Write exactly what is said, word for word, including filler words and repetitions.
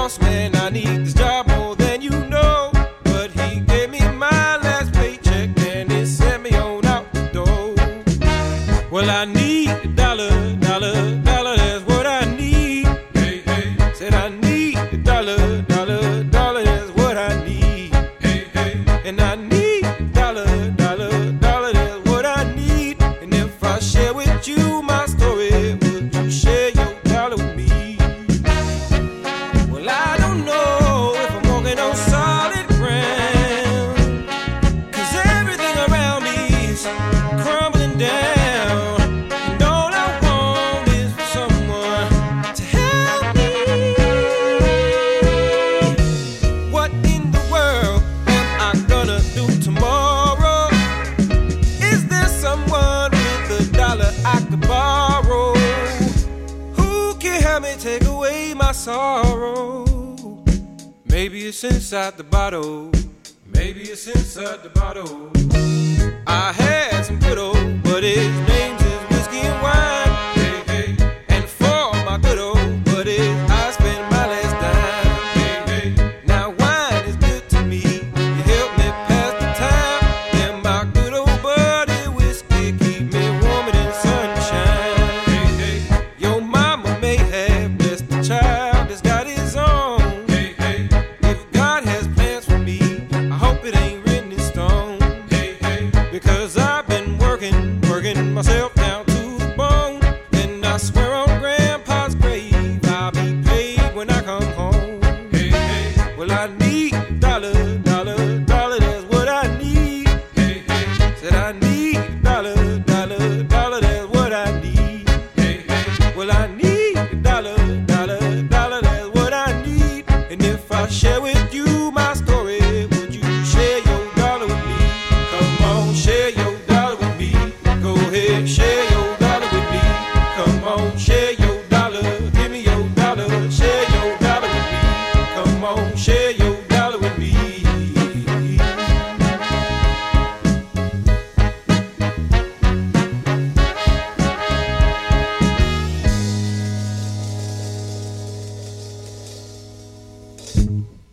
boss man, I need this job more than you know. But he gave me my last paycheck and it sent me on out the door. Well, I need a dollar, dollar, dollar, that's what I need. Hey, hey. Said I need a dollar, dollar, dollar, that's what I need. Hey, hey. And I need a dollar, dollar, dollar, that's what I need. And if I share with you my story, would you share your dollar with me? Well, I don't know if I'm walking on solid ground, 'cause everything around me is crumbling down. Take away my sorrow. Maybe it's inside the bottle. Maybe it's inside the bottle. I had some good old, but his name's is whiskey and wine. Hey, hey. And for my good old buddies, I spend my last dime. Hey, hey. Now wine is good to me. You help me pass the time. And my good old buddy whiskey keep me warmer than sunshine. Hey, hey. Your mama may have child has got his own. Hey, hey. If God has plans for me, I hope it ain't written in stone. Hey, hey. Because I've been working, working myself down to the bone. And I swear on Grandpa's grave, I'll be paid when I come home. Hey, hey. Well, I need a dollar, dollar, dollar, that's what I need. Hey, hey. Said I need a dollar, dollar, dollar, that's what I need. Hey, hey. Well, I need a dollar, dollar, dollar, that's what I need. And if I share with you my story, would you share your dollar with me? Come on, share your dollar with me. Go ahead, share your dollar with me. Come on, share your dollar. Give me your dollar, share your dollar with me. Come on, share your dollar with me. Thank you.